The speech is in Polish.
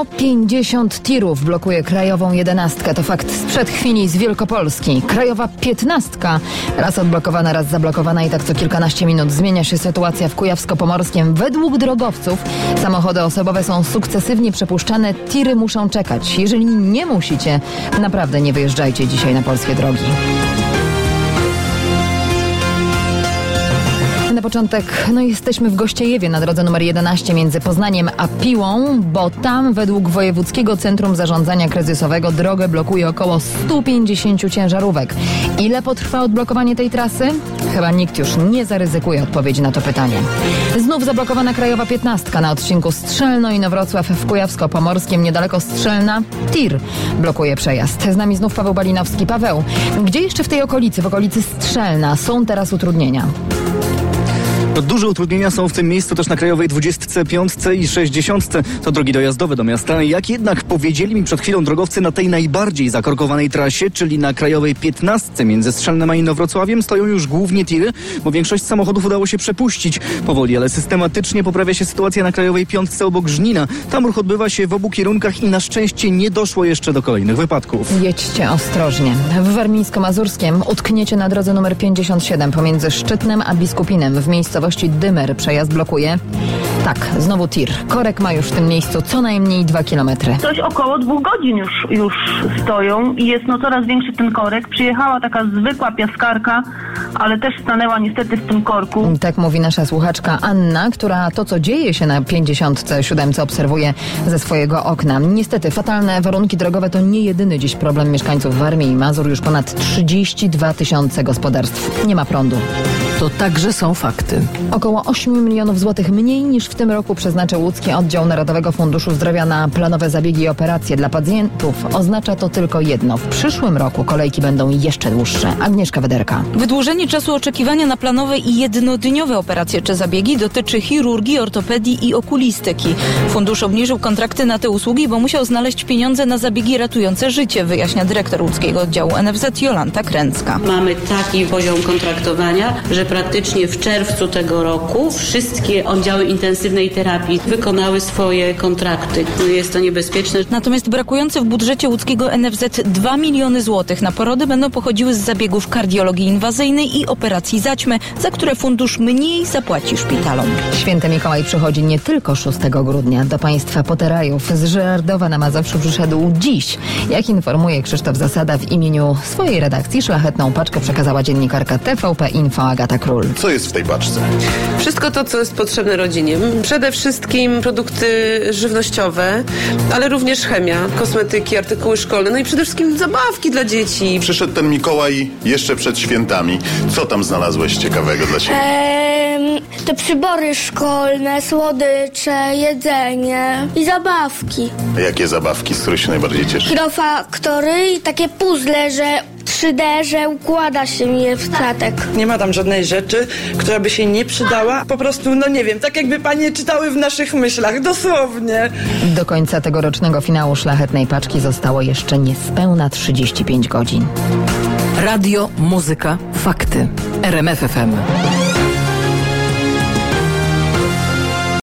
150 tirów blokuje Krajową 11. To fakt sprzed chwili z Wielkopolski. Krajowa 15. Raz odblokowana, raz zablokowana i tak co kilkanaście minut zmienia się sytuacja w Kujawsko-Pomorskiem. Według drogowców samochody osobowe są sukcesywnie przepuszczane, tiry muszą czekać. Jeżeli nie musicie, naprawdę nie wyjeżdżajcie dzisiaj na polskie drogi. Na początek, jesteśmy w Gościejewie na drodze numer 11 między Poznaniem a Piłą, bo tam według Wojewódzkiego Centrum Zarządzania Kryzysowego drogę blokuje około 150 ciężarówek. Ile potrwa odblokowanie tej trasy? Chyba nikt już nie zaryzykuje odpowiedzi na to pytanie. Znów zablokowana Krajowa 15 na odcinku Strzelno i Inowrocław w Kujawsko-Pomorskim, niedaleko Strzelna. TIR blokuje przejazd. Z nami znów Paweł Balinowski. Paweł, gdzie jeszcze w tej okolicy, w okolicy Strzelna są teraz utrudnienia? Duże utrudnienia są w tym miejscu też na Krajowej 25 i 60. To drogi dojazdowe do miasta. Jak jednak powiedzieli mi przed chwilą drogowcy, na tej najbardziej zakorkowanej trasie, czyli na Krajowej 15 między Strzelnem a Inowrocławiem, stoją już głównie tiry, bo większość samochodów udało się przepuścić. Powoli, ale systematycznie poprawia się sytuacja na Krajowej 5 obok Żnina. Tam ruch odbywa się w obu kierunkach i na szczęście nie doszło jeszcze do kolejnych wypadków. Jedźcie ostrożnie. W Warmińsko-Mazurskiem utkniecie na drodze numer 57 pomiędzy Szczytnem a Biskupinem w miejscowości Dymer. Przejazd blokuje. Tak, znowu tir. Korek ma już w tym miejscu co najmniej 2 kilometry. Coś około 2 godzin już stoją i jest coraz większy ten korek. Przyjechała taka zwykła piaskarka, ale też stanęła niestety w tym korku. Tak mówi nasza słuchaczka Anna, która to, co dzieje się na 57 obserwuje ze swojego okna. Niestety fatalne warunki drogowe to nie jedyny dziś problem mieszkańców Warmii i Mazur. Już ponad 32 000 gospodarstw nie ma prądu. To także są fakty. Około 8 milionów złotych mniej niż w tym roku przeznaczył łódzki oddział Narodowego Funduszu Zdrowia na planowe zabiegi i operacje dla pacjentów. Oznacza to tylko jedno. W przyszłym roku kolejki będą jeszcze dłuższe. Agnieszka Wederka. Wydłużenie czasu oczekiwania na planowe i jednodniowe operacje czy zabiegi dotyczy chirurgii, ortopedii i okulistyki. Fundusz obniżył kontrakty na te usługi, bo musiał znaleźć pieniądze na zabiegi ratujące życie, wyjaśnia dyrektor łódzkiego oddziału NFZ Jolanta Kręcka. Mamy taki poziom kontraktowania, że praktycznie w czerwcu tego roku wszystkie oddziały intensywnej terapii wykonały swoje kontrakty. Jest to niebezpieczne. Natomiast brakujące w budżecie łódzkiego NFZ 2 miliony złotych na porody będą pochodziły z zabiegów kardiologii inwazyjnej i operacji zaćmy, za które fundusz mniej zapłaci szpitalom. Święty Mikołaj przychodzi nie tylko 6 grudnia. Do państwa Poterajów z Żyrardowa na Mazowszu przyszedł dziś. Jak informuje Krzysztof Zasada, w imieniu swojej redakcji szlachetną paczkę przekazała dziennikarka TVP Info Agata Król. Co jest w tej paczce? Wszystko to, co jest potrzebne rodzinie. Przede wszystkim produkty żywnościowe, ale również chemia, kosmetyki, artykuły szkolne, i przede wszystkim zabawki dla dzieci. Przyszedł ten Mikołaj jeszcze przed świętami. Co tam znalazłeś ciekawego dla siebie? Te przybory szkolne, słodycze, jedzenie i zabawki. A jakie zabawki, z których się najbardziej cieszysz? Hirofaktory i takie puzzle, że 3D, że układa się je w statek. Nie ma tam żadnej rzeczy, która by się nie przydała. Po prostu, nie wiem, tak jakby panie czytały w naszych myślach, dosłownie. Do końca tegorocznego finału szlachetnej paczki zostało jeszcze niespełna 35 godzin. Radio, muzyka, fakty. RMF FM.